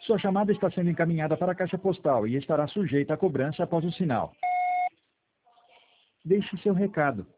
Sua chamada está sendo encaminhada para a caixa postal e estará sujeita a cobrança após o sinal. Deixe seu recado.